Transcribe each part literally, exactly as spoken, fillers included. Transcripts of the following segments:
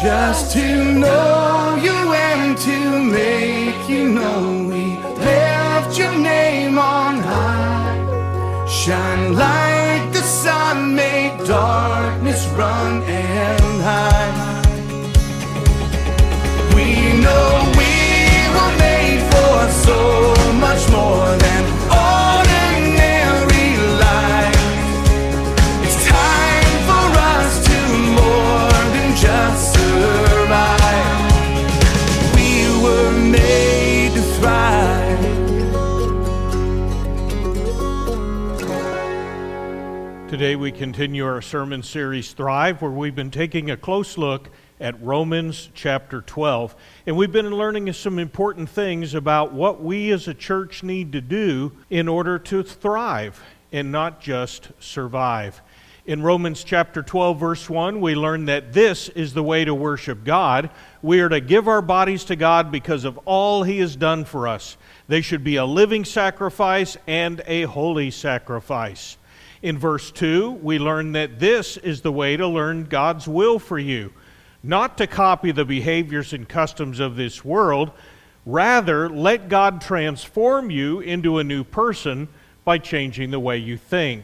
Just to know you and to make you know we lift your name on high. Shine like the sun, make darkness run and hide. We know we were made for so much more than ordinary life. It's time for us to more than just survive. We were made to thrive. Today we continue our sermon series Thrive, where we've been taking a close look at Romans chapter twelve. And we've been learning some important things about what we as a church need to do in order to thrive and not just survive. In Romans chapter twelve, verse one, we learn that this is the way to worship God. We are to give our bodies to God because of all He has done for us. They should be a living sacrifice and a holy sacrifice. In verse two, we learn that this is the way to learn God's will for you. Not to copy the behaviors and customs of this world. Rather, let God transform you into a new person by changing the way you think.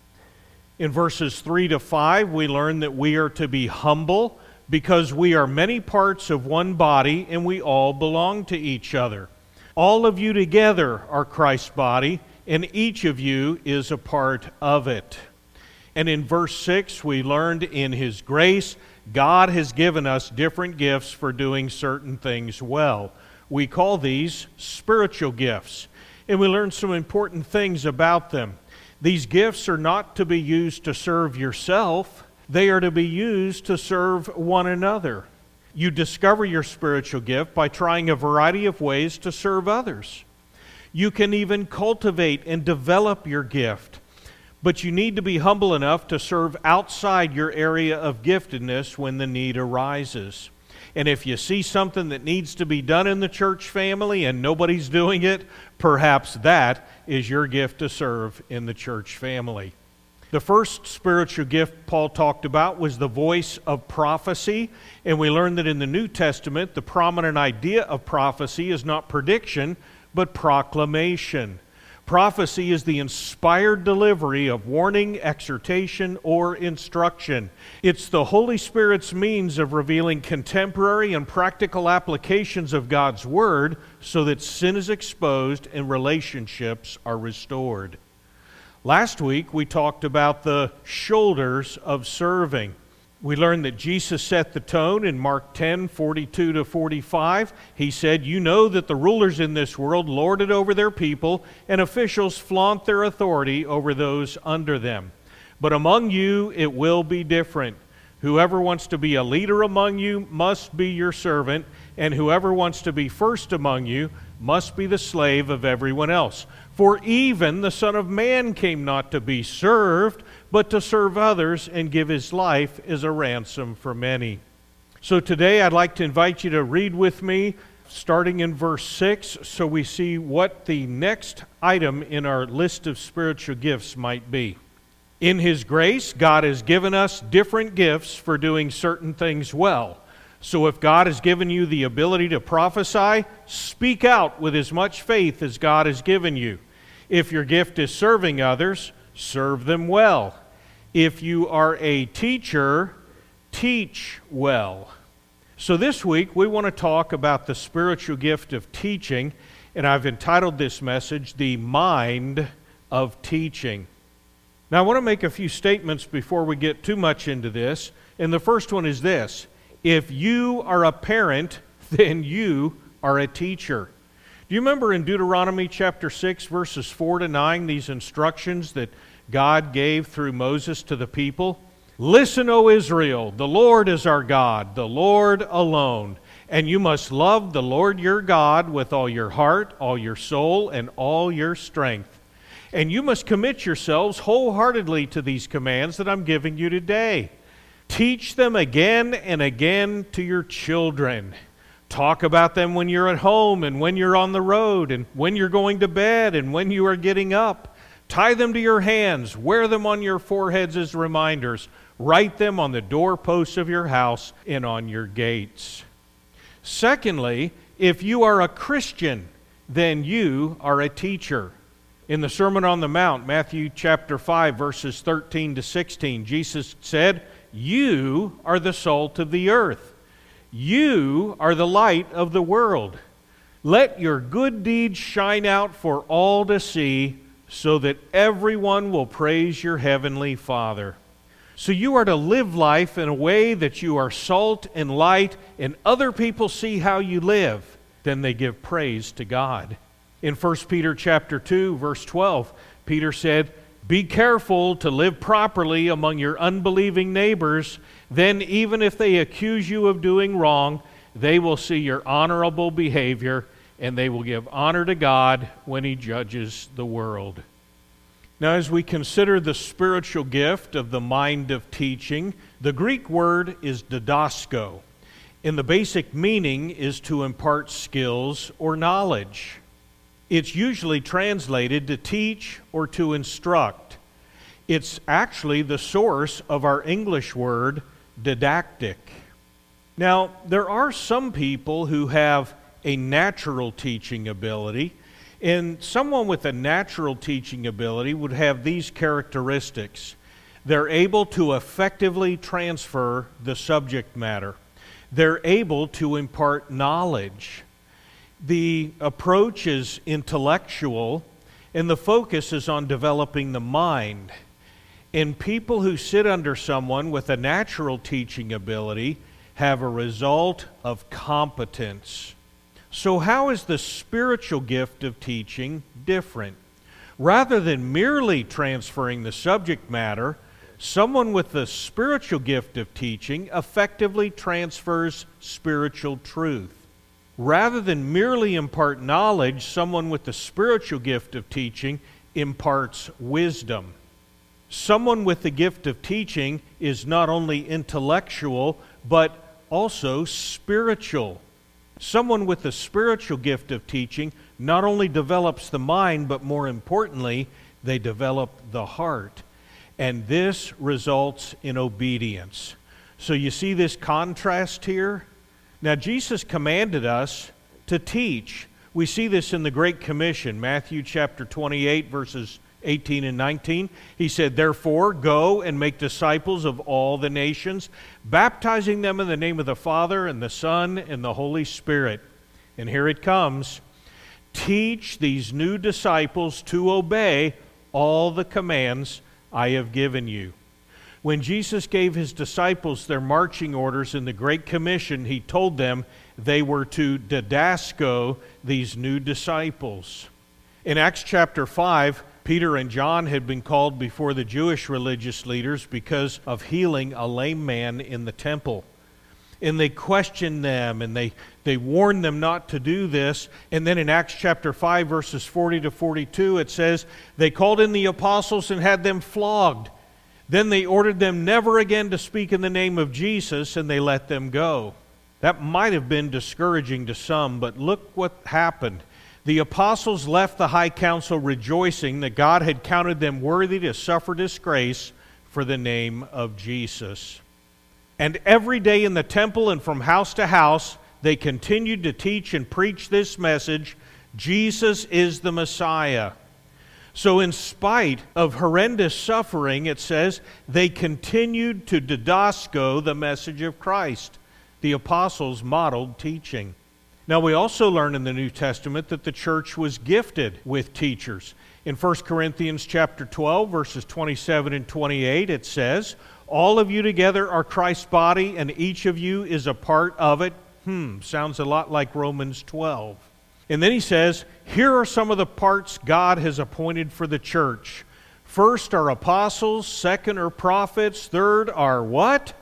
In verses three to five, we learn that we are to be humble because we are many parts of one body and we all belong to each other. All of you together are Christ's body, and each of you is a part of it. And in verse six, we learned in His grace, God has given us different gifts for doing certain things well. We call these spiritual gifts, and we learn some important things about them. These gifts are not to be used to serve yourself. They are to be used to serve one another. You discover your spiritual gift by trying a variety of ways to serve others. You can even cultivate and develop your gift. But you need to be humble enough to serve outside your area of giftedness when the need arises. And if you see something that needs to be done in the church family and nobody's doing it, perhaps that is your gift to serve in the church family. The first spiritual gift Paul talked about was the voice of prophecy. And we learned that in the New Testament, the prominent idea of prophecy is not prediction, but proclamation. Prophecy is the inspired delivery of warning, exhortation, or instruction. It's the Holy Spirit's means of revealing contemporary and practical applications of God's Word so that sin is exposed and relationships are restored. Last week, we talked about the shoulders of serving. We learned that Jesus set the tone in Mark ten, forty-two to forty-five. He said, "You know that the rulers in this world lord it over their people, and officials flaunt their authority over those under them. But among you it will be different. Whoever wants to be a leader among you must be your servant, and whoever wants to be first among you must be the slave of everyone else. For even the Son of Man came not to be served, but to serve others and give His life as a ransom for many." So today I'd like to invite you to read with me, starting in verse six, so we see what the next item in our list of spiritual gifts might be. In His grace, God has given us different gifts for doing certain things well. So if God has given you the ability to prophesy, speak out with as much faith as God has given you. If your gift is serving others, serve them well. If you are a teacher, teach well. So this week we want to talk about the spiritual gift of teaching, and I've entitled this message, "The Mind of Teaching." Now I want to make a few statements before we get too much into this, and the first one is this: if you are a parent, then you are a teacher. Do you remember in Deuteronomy chapter six, verses four to nine, these instructions that God gave through Moses to the people? "Listen, O Israel, the Lord is our God, the Lord alone. And you must love the Lord your God with all your heart, all your soul, and all your strength. And you must commit yourselves wholeheartedly to these commands that I'm giving you today. Teach them again and again to your children. Talk about them when you're at home and when you're on the road and when you're going to bed and when you are getting up. Tie them to your hands, wear them on your foreheads as reminders. Write them on the doorposts of your house and on your gates. Secondly, if you are a Christian, then you are a teacher. In the Sermon on the Mount, Matthew chapter five, verses thirteen to sixteen, Jesus said, "You are the salt of the earth. You are the light of the world. Let your good deeds shine out for all to see, so that everyone will praise your heavenly Father." So you are to live life in a way that you are salt and light, and other people see how you live. Then they give praise to God. In First Peter chapter two, verse twelve, Peter said, "Be careful to live properly among your unbelieving neighbors. Then even if they accuse you of doing wrong, they will see your honorable behavior, and they will give honor to God when He judges the world." Now, as we consider the spiritual gift of the mind of teaching, the Greek word is didasko, and the basic meaning is to impart skills or knowledge. It's usually translated to teach or to instruct. It's actually the source of our English word didactic. Now, there are some people who have a natural teaching ability, and someone with a natural teaching ability would have these characteristics. They're able to effectively transfer the subject matter. They're able to impart knowledge. The approach is intellectual, and the focus is on developing the mind. And people who sit under someone with a natural teaching ability have a result of competence. So how is the spiritual gift of teaching different? Rather than merely transferring the subject matter, someone with the spiritual gift of teaching effectively transfers spiritual truth. Rather than merely impart knowledge, someone with the spiritual gift of teaching imparts wisdom. Someone with the gift of teaching is not only intellectual, but also spiritual. Someone with the spiritual gift of teaching not only develops the mind, but more importantly, they develop the heart. And this results in obedience. So you see this contrast here? Now, Jesus commanded us to teach. We see this in the Great Commission, Matthew chapter twenty-eight, verses eighteen and nineteen. He said, "Therefore, go and make disciples of all the nations, baptizing them in the name of the Father and the Son and the Holy Spirit." And here it comes. "Teach these new disciples to obey all the commands I have given you." When Jesus gave His disciples their marching orders in the Great Commission, He told them they were to didasko these new disciples. In Acts chapter five, Peter and John had been called before the Jewish religious leaders because of healing a lame man in the temple. And they questioned them, and they, they warned them not to do this. And then in Acts chapter five, verses forty to forty-two, it says, "They called in the apostles and had them flogged. Then they ordered them never again to speak in the name of Jesus, and they let them go." That might have been discouraging to some, but look what happened. The apostles left the high council rejoicing that God had counted them worthy to suffer disgrace for the name of Jesus. And every day in the temple and from house to house, they continued to teach and preach this message: Jesus is the Messiah. So in spite of horrendous suffering, it says, they continued to didasko the message of Christ. The apostles modeled teaching. Now we also learn in the New Testament that the church was gifted with teachers. In First Corinthians chapter twelve, verses twenty-seven and twenty-eight, it says, "All of you together are Christ's body, and each of you is a part of it." Hmm, sounds a lot like Romans twelve. And then he says, "Here are some of the parts God has appointed for the church. First are apostles, second are prophets, third are" what?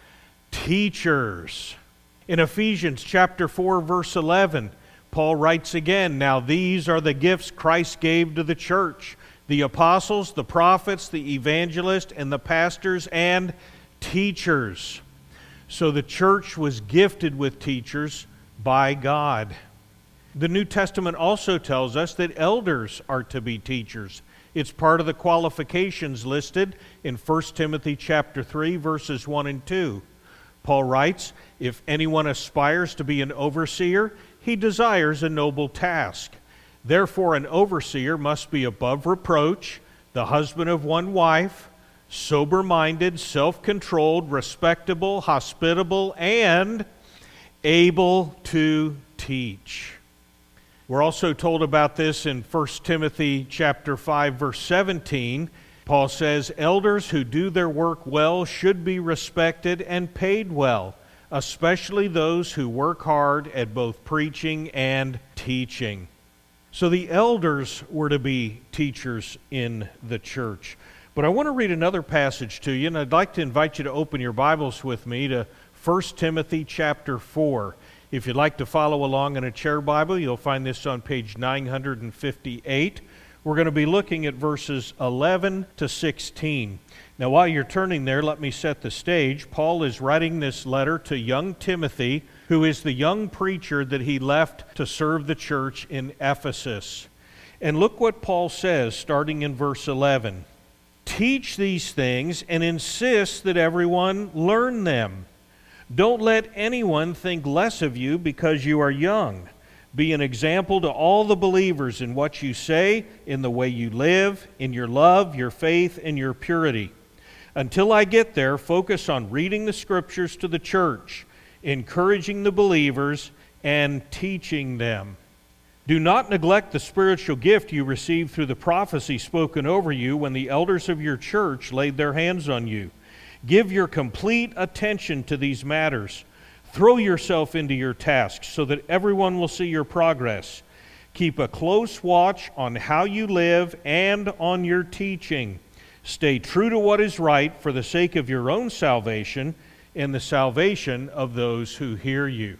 "Teachers." In Ephesians chapter four, verse eleven, Paul writes again, "Now these are the gifts Christ gave to the church: the apostles, the prophets, the evangelists, and the pastors and teachers." So the church was gifted with teachers by God. The New Testament also tells us that elders are to be teachers. It's part of the qualifications listed in First Timothy chapter three, verses one and two. Paul writes, "If anyone aspires to be an overseer, he desires a noble task. Therefore an overseer must be above reproach, the husband of one wife, sober-minded, self-controlled, respectable, hospitable, and able to teach." We're also told about this in First Timothy chapter five, verse seventeen. Paul says, "Elders who do their work well should be respected and paid well, especially those who work hard at both preaching and teaching." So the elders were to be teachers in the church. But I want to read another passage to you, and I'd like to invite you to open your Bibles with me to First Timothy chapter four. If you'd like to follow along in a chair Bible, you'll find this on page nine hundred fifty-eight. We're going to be looking at verses eleven to sixteen. Now, while you're turning there, let me set the stage. Paul is writing this letter to young Timothy, who is the young preacher that he left to serve the church in Ephesus. And look what Paul says, starting in verse eleven. "Teach these things and insist that everyone learn them. Don't let anyone think less of you because you are young. Be an example to all the believers in what you say, in the way you live, in your love, your faith, and your purity. Until I get there, focus on reading the Scriptures to the church, encouraging the believers, and teaching them. Do not neglect the spiritual gift you received through the prophecy spoken over you when the elders of your church laid their hands on you. Give your complete attention to these matters. Throw yourself into your tasks so that everyone will see your progress. Keep a close watch on how you live and on your teaching. Stay true to what is right for the sake of your own salvation and the salvation of those who hear you."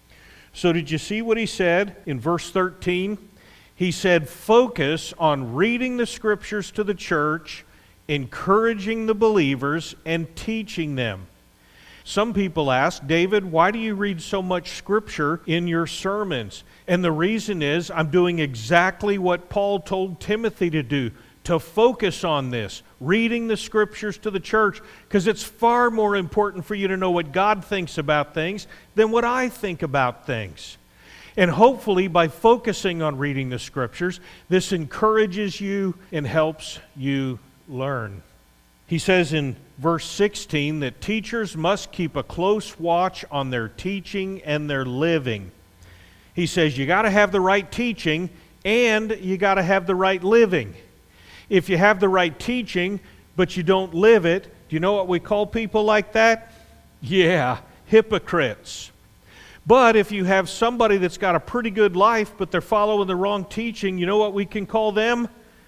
So did you see what he said in verse thirteen? He said, focus on reading the Scriptures to the church, encouraging the believers, and teaching them. Some people ask, "David, why do you read so much Scripture in your sermons?" And the reason is, I'm doing exactly what Paul told Timothy to do, to focus on this, reading the Scriptures to the church, because it's far more important for you to know what God thinks about things than what I think about things. And hopefully, by focusing on reading the Scriptures, this encourages you and helps you learn. He says in verse sixteen that teachers must keep a close watch on their teaching and their living. He says you got to have the right teaching and you got to have the right living. If you have the right teaching but you don't live it, do you know what we call people like that? Yeah, hypocrites. But if you have somebody that's got a pretty good life but they're following the wrong teaching, you know what we can call them?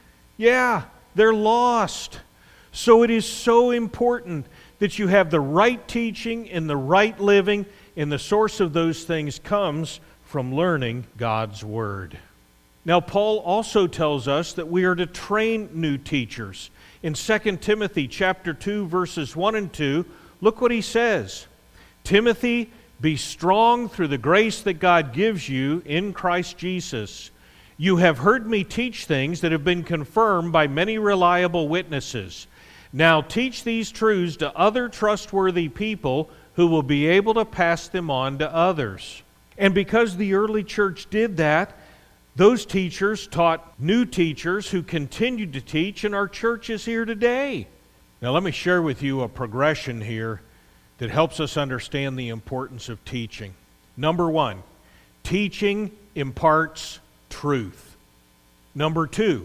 Yeah, they're lost. So it is so important that you have the right teaching and the right living, and the source of those things comes from learning God's Word. Now, Paul also tells us that we are to train new teachers. In Second Timothy chapter two, verses one and two, look what he says. "Timothy, be strong through the grace that God gives you in Christ Jesus. You have heard me teach things that have been confirmed by many reliable witnesses. Now teach these truths to other trustworthy people who will be able to pass them on to others." And because the early church did that, those teachers taught new teachers who continued to teach, and our church is here today. Now let me share with you a progression here that helps us understand the importance of teaching. Number one, teaching imparts truth. Number two,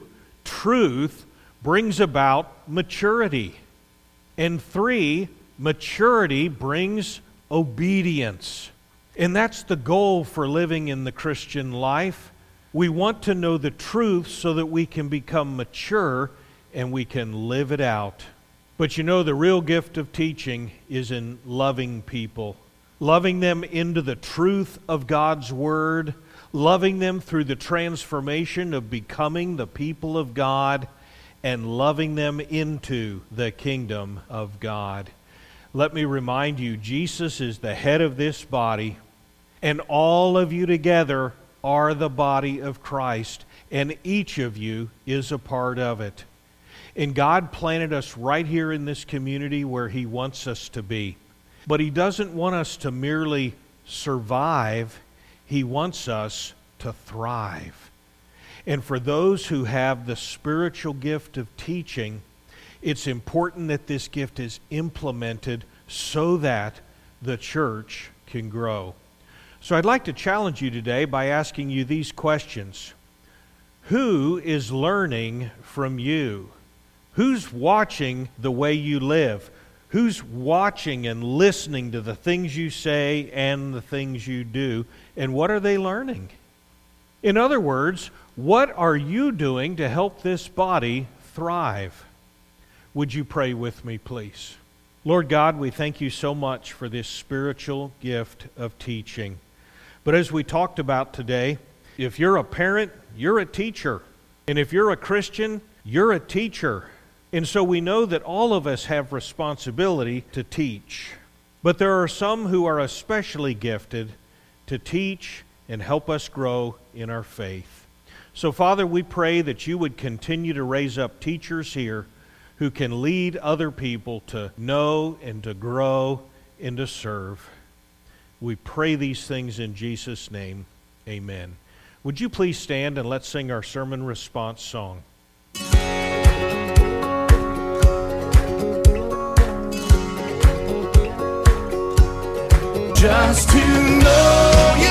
truth brings about maturity. And three, maturity brings obedience. And that's the goal for living in the Christian life. We want to know the truth so that we can become mature and we can live it out. But you know, the real gift of teaching is in loving people, loving them into the truth of God's Word, loving them through the transformation of becoming the people of God, and loving them into the kingdom of God. Let me remind you, Jesus is the head of this body, and all of you together are the body of Christ, and each of you is a part of it. And God planted us right here in this community where He wants us to be. But He doesn't want us to merely survive. He wants us to thrive. And for those who have the spiritual gift of teaching, it's important that this gift is implemented so that the church can grow. So I'd like to challenge you today by asking you these questions. Who is learning from you? Who's watching the way you live? Who's watching and listening to the things you say and the things you do? And what are they learning? In other words, what are you doing to help this body thrive? Would you pray with me, please? Lord God, we thank you so much for this spiritual gift of teaching. But as we talked about today, if you're a parent, you're a teacher. And if you're a Christian, you're a teacher. And so we know that all of us have responsibility to teach. But there are some who are especially gifted to teach and help us grow in our faith. So Father, we pray that you would continue to raise up teachers here who can lead other people to know and to grow and to serve. We pray these things in Jesus' name. Amen. Would you please stand and let's sing our sermon response song. Just to know you.